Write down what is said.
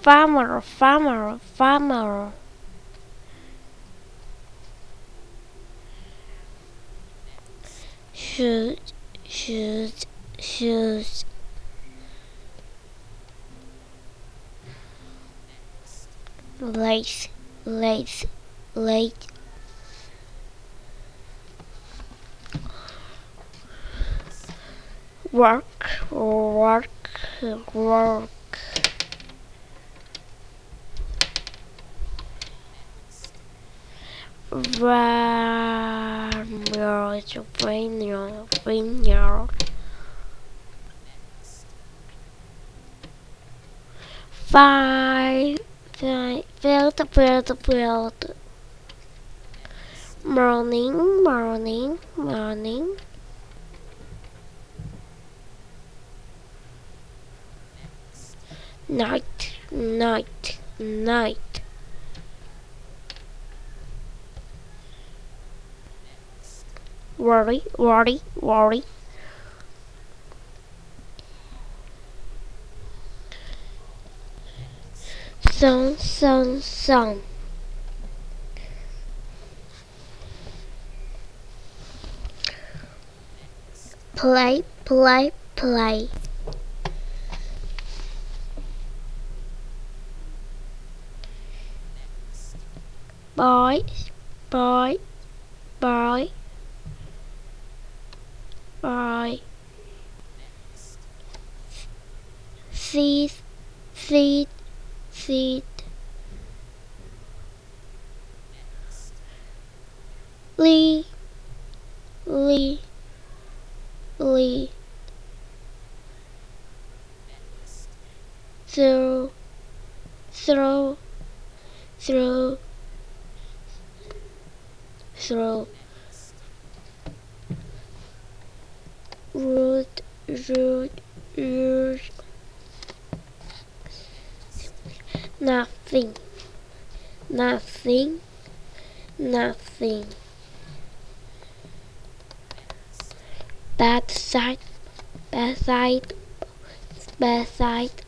farmer, farmer, farmer. Shoes, shoes, shoes. Lace, lace, lace. Work, work, work. Vineyard, vineyard, vineyard. Five, field, field, field. Morning, morning, morning. Night, night, night. Worry, worry, worry. Sun, sun, sun. Play, play, play. Boy, boy, boy, boy. Seed, seed, seed. Lee, lee, lee. Throw, throw, throw, throw. Root, root, root. Nothing, nothing, nothing. Bad side, bad side, bad side.